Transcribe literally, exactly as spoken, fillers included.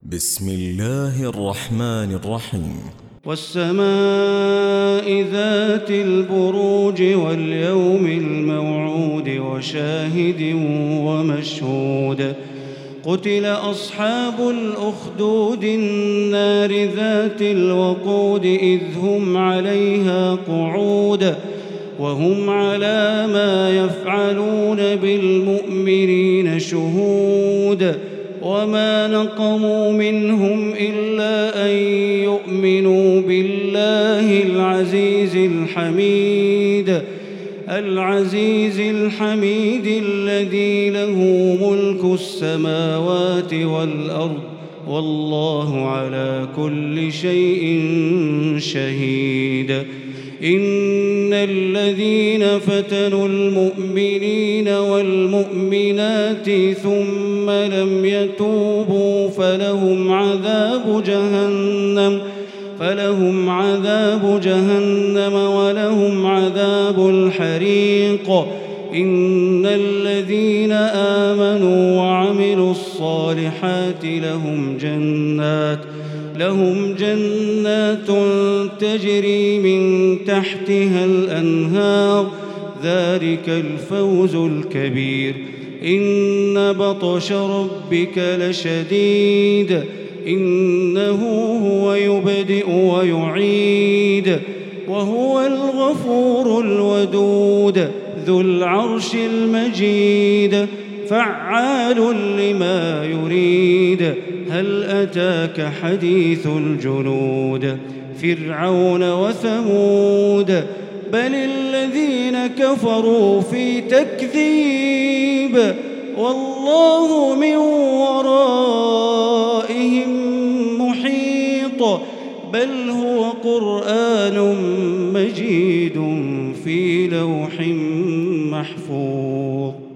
بسم الله الرحمن الرحيم. والسماء ذات البروج واليوم الموعود وشاهد ومشهود. قتل أصحاب الأخدود النار ذات الوقود إذ هم عليها قعود وهم على ما يفعلون بالمؤمنين شهود. وما نقموا منهم إلا أن يؤمنوا بالله العزيز الحميد العزيز الحميد الذي له ملك السماوات والأرض والله على كل شيء شهيد. إن الذين فتنوا المؤمنين والمؤمنات ثم لم يتوبوا فلهم عذاب جهنم فلهم عذاب جهنم ولهم عذاب الحريق. إن الذين آمنوا وعملوا الصالحات لهم جنات لهم جنات تجري من تحتها الأنهار ذلك الفوز الكبير. إن بطش ربك لشديد إنه هو يبدئ ويعيد وهو الغفور الودود ذو العرش المجيد فعال لما يريد. هل أتاك حديث الجنود فرعون وثمود بل الذين كفروا في تكذيب والله من ورائهم محيط. بل هو قرآن مجيد في لوح محفوظ.